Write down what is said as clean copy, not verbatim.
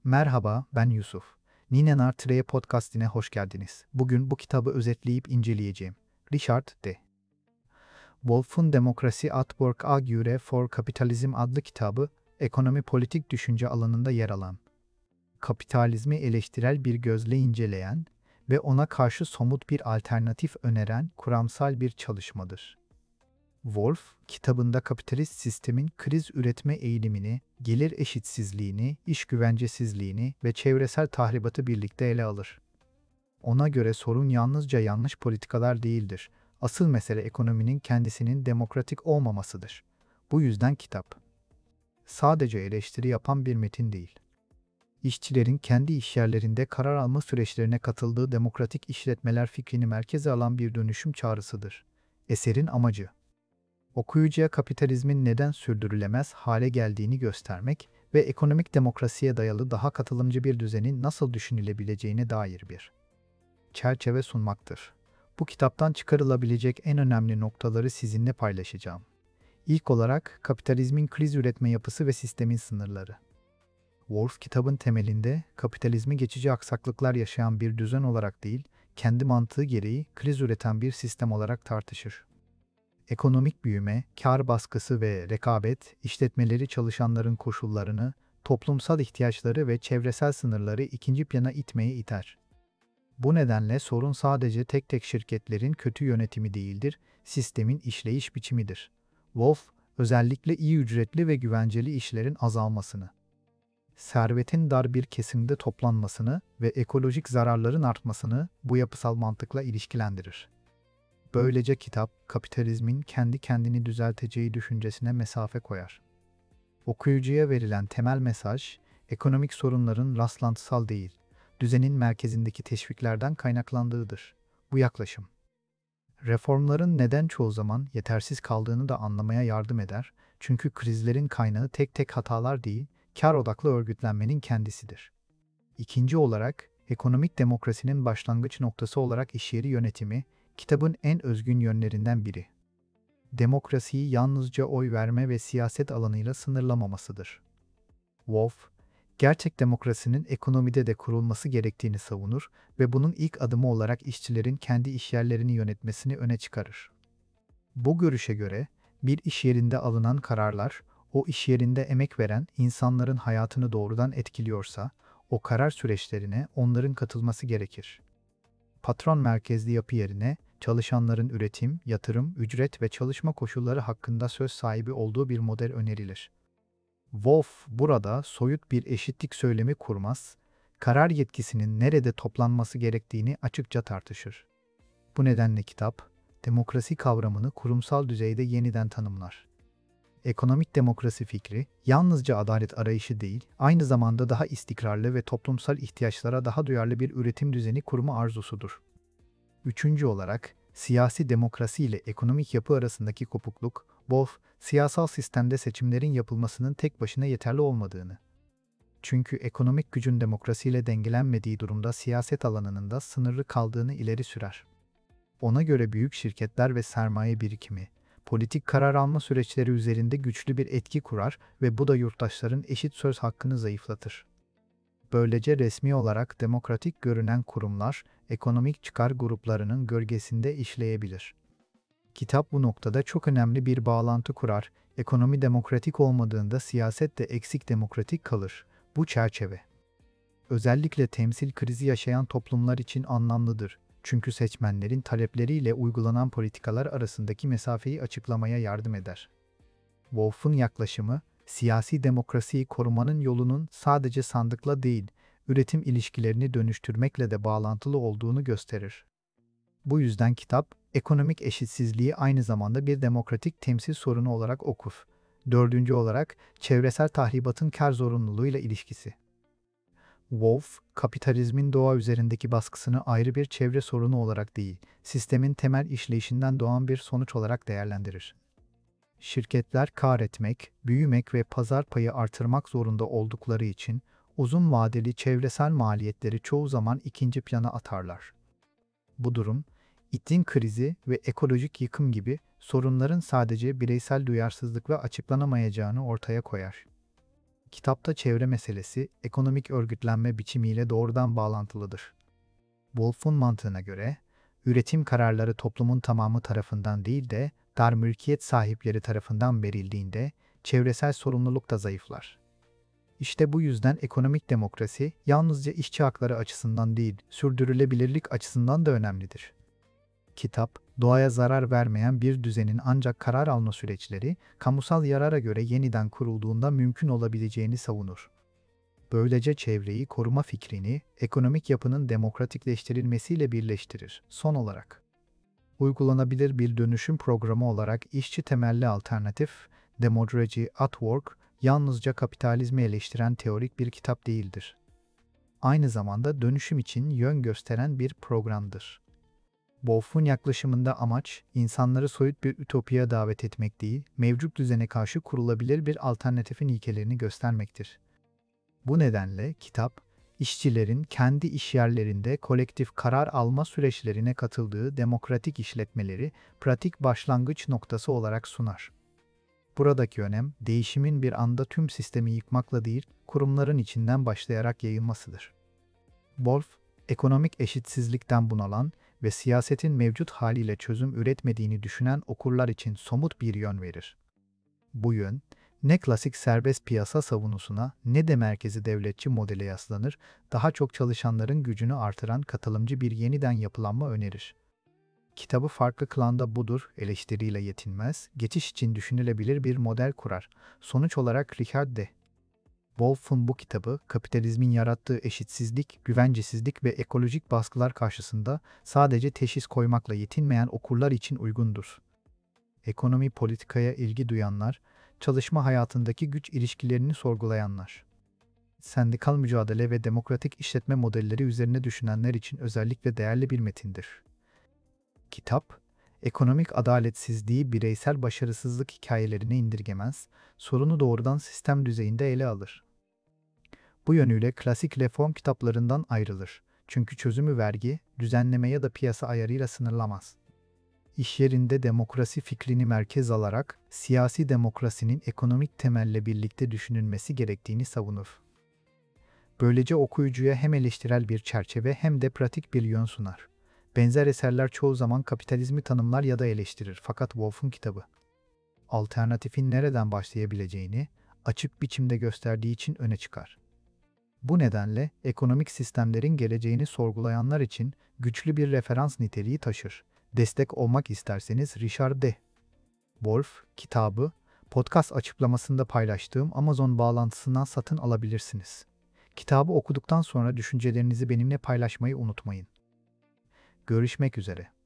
Merhaba, ben Yusuf. Ninenar Treye Podcast'ine hoş geldiniz. Bugün bu kitabı özetleyip inceleyeceğim. Richard D. Wolff'un Demokrasi at Work Argure for Capitalism adlı kitabı, ekonomi politik düşünce alanında yer alan, kapitalizmi eleştirel bir gözle inceleyen ve ona karşı somut bir alternatif öneren kuramsal bir çalışmadır. Wolff, kitabında kapitalist sistemin kriz üretme eğilimini, gelir eşitsizliğini, iş güvencesizliğini ve çevresel tahribatı birlikte ele alır. Ona göre sorun yalnızca yanlış politikalar değildir. Asıl mesele ekonominin kendisinin demokratik olmamasıdır. Bu yüzden kitap, sadece eleştiri yapan bir metin değil. İşçilerin kendi işyerlerinde karar alma süreçlerine katıldığı demokratik işletmeler fikrini merkeze alan bir dönüşüm çağrısıdır. Eserin amacı, okuyucuya kapitalizmin neden sürdürülemez hale geldiğini göstermek ve ekonomik demokrasiye dayalı daha katılımcı bir düzenin nasıl düşünülebileceğine dair bir çerçeve sunmaktır. Bu kitaptan çıkarılabilecek en önemli noktaları sizinle paylaşacağım. İlk olarak kapitalizmin kriz üretme yapısı ve sistemin sınırları. Wolff kitabın temelinde kapitalizmi geçici aksaklıklar yaşayan bir düzen olarak değil, kendi mantığı gereği kriz üreten bir sistem olarak tartışır. Ekonomik büyüme, kar baskısı ve rekabet, işletmeleri çalışanların koşullarını, toplumsal ihtiyaçları ve çevresel sınırları ikinci plana itmeye iter. Bu nedenle sorun sadece tek tek şirketlerin kötü yönetimi değildir, sistemin işleyiş biçimidir. Wolff, özellikle iyi ücretli ve güvenceli işlerin azalmasını, servetin dar bir kesimde toplanmasını ve ekolojik zararların artmasını bu yapısal mantıkla ilişkilendirir. Böylece kitap, kapitalizmin kendi kendini düzelteceği düşüncesine mesafe koyar. Okuyucuya verilen temel mesaj, ekonomik sorunların rastlantısal değil, düzenin merkezindeki teşviklerden kaynaklandığıdır. Bu yaklaşım, reformların neden çoğu zaman yetersiz kaldığını da anlamaya yardım eder, çünkü krizlerin kaynağı tek tek hatalar değil, kar odaklı örgütlenmenin kendisidir. İkinci olarak, ekonomik demokrasinin başlangıç noktası olarak işyeri yönetimi, kitabın en özgün yönlerinden biri. Demokrasiyi yalnızca oy verme ve siyaset alanıyla sınırlamamasıdır. Wolff, gerçek demokrasinin ekonomide de kurulması gerektiğini savunur ve bunun ilk adımı olarak işçilerin kendi işyerlerini yönetmesini öne çıkarır. Bu görüşe göre, bir iş yerinde alınan kararlar, o iş yerinde emek veren insanların hayatını doğrudan etkiliyorsa, o karar süreçlerine onların katılması gerekir. Patron merkezli yapı yerine, çalışanların üretim, yatırım, ücret ve çalışma koşulları hakkında söz sahibi olduğu bir model önerilir. Wolff burada soyut bir eşitlik söylemi kurmaz, karar yetkisinin nerede toplanması gerektiğini açıkça tartışır. Bu nedenle kitap, demokrasi kavramını kurumsal düzeyde yeniden tanımlar. Ekonomik demokrasi fikri, yalnızca adalet arayışı değil, aynı zamanda daha istikrarlı ve toplumsal ihtiyaçlara daha duyarlı bir üretim düzeni kurma arzusudur. Üçüncü olarak, siyasi demokrasi ile ekonomik yapı arasındaki kopukluk, Wolff, siyasal sistemde seçimlerin yapılmasının tek başına yeterli olmadığını, çünkü ekonomik gücün demokrasiyle dengelenmediği durumda siyaset alanının da sınırlı kaldığını ileri sürer. Ona göre büyük şirketler ve sermaye birikimi, politik karar alma süreçleri üzerinde güçlü bir etki kurar ve bu da yurttaşların eşit söz hakkını zayıflatır. Böylece resmi olarak demokratik görünen kurumlar, ekonomik çıkar gruplarının gölgesinde işleyebilir. Kitap bu noktada çok önemli bir bağlantı kurar, ekonomi demokratik olmadığında siyaset de eksik demokratik kalır. Bu çerçeve, özellikle temsil krizi yaşayan toplumlar için anlamlıdır. Çünkü seçmenlerin talepleriyle uygulanan politikalar arasındaki mesafeyi açıklamaya yardım eder. Wolff'un yaklaşımı, siyasi demokrasiyi korumanın yolunun sadece sandıkla değil, üretim ilişkilerini dönüştürmekle de bağlantılı olduğunu gösterir. Bu yüzden kitap, ekonomik eşitsizliği aynı zamanda bir demokratik temsil sorunu olarak okur. Dördüncü olarak, çevresel tahribatın kar zorunluluğuyla ilişkisi. Wolff, kapitalizmin doğa üzerindeki baskısını ayrı bir çevre sorunu olarak değil, sistemin temel işleyişinden doğan bir sonuç olarak değerlendirir. Şirketler kâr etmek, büyümek ve pazar payı artırmak zorunda oldukları için uzun vadeli çevresel maliyetleri çoğu zaman ikinci plana atarlar. Bu durum, iklim krizi ve ekolojik yıkım gibi sorunların sadece bireysel duyarsızlıkla açıklanamayacağını ortaya koyar. Kitapta çevre meselesi, ekonomik örgütlenme biçimiyle doğrudan bağlantılıdır. Wolf'un mantığına göre, üretim kararları toplumun tamamı tarafından değil de dar mülkiyet sahipleri tarafından verildiğinde çevresel sorumluluk da zayıflar. İşte bu yüzden ekonomik demokrasi yalnızca işçi hakları açısından değil, sürdürülebilirlik açısından da önemlidir. Kitap, doğaya zarar vermeyen bir düzenin ancak karar alma süreçleri, kamusal yarara göre yeniden kurulduğunda mümkün olabileceğini savunur. Böylece çevreyi koruma fikrini, ekonomik yapının demokratikleştirilmesiyle birleştirir. Son olarak, uygulanabilir bir dönüşüm programı olarak işçi temelli alternatif, Democracy at Work, yalnızca kapitalizmi eleştiren teorik bir kitap değildir. Aynı zamanda dönüşüm için yön gösteren bir programdır. Wolf'un yaklaşımında amaç, insanları soyut bir ütopya davet etmek değil, mevcut düzene karşı kurulabilir bir alternatifin ilkelerini göstermektir. Bu nedenle kitap, işçilerin kendi işyerlerinde kolektif karar alma süreçlerine katıldığı demokratik işletmeleri pratik başlangıç noktası olarak sunar. Buradaki önem, değişimin bir anda tüm sistemi yıkmakla değil, kurumların içinden başlayarak yayılmasıdır. Wolf, ekonomik eşitsizlikten bunalan ve siyasetin mevcut haliyle çözüm üretmediğini düşünen okurlar için somut bir yön verir. Bu yön, ne klasik serbest piyasa savunusuna ne de merkezi devletçi modele yaslanır, daha çok çalışanların gücünü artıran katılımcı bir yeniden yapılanma önerir. Kitabı farklı kılan da budur, eleştiriyle yetinmez, geçiş için düşünülebilir bir model kurar. Sonuç olarak Richard D. Wolff'un bu kitabı, kapitalizmin yarattığı eşitsizlik, güvencesizlik ve ekolojik baskılar karşısında sadece teşhis koymakla yetinmeyen okurlar için uygundur. Ekonomi politikaya ilgi duyanlar, çalışma hayatındaki güç ilişkilerini sorgulayanlar, sendikal mücadele ve demokratik işletme modelleri üzerine düşünenler için özellikle değerli bir metindir. Kitap, ekonomik adaletsizliği bireysel başarısızlık hikayelerine indirgemez, sorunu doğrudan sistem düzeyinde ele alır. Bu yönüyle klasik reform kitaplarından ayrılır. Çünkü çözümü vergi, düzenleme ya da piyasa ayarıyla sınırlamaz. İş yerinde demokrasi fikrini merkez alarak, siyasi demokrasinin ekonomik temelle birlikte düşünülmesi gerektiğini savunur. Böylece okuyucuya hem eleştirel bir çerçeve hem de pratik bir yön sunar. Benzer eserler çoğu zaman kapitalizmi tanımlar ya da eleştirir, fakat Wolf'un kitabı, alternatifin nereden başlayabileceğini açık biçimde gösterdiği için öne çıkar. Bu nedenle ekonomik sistemlerin geleceğini sorgulayanlar için güçlü bir referans niteliği taşır. Destek olmak isterseniz Richard D. Wolff kitabı, podcast açıklamasında paylaştığım Amazon bağlantısından satın alabilirsiniz. Kitabı okuduktan sonra düşüncelerinizi benimle paylaşmayı unutmayın. Görüşmek üzere.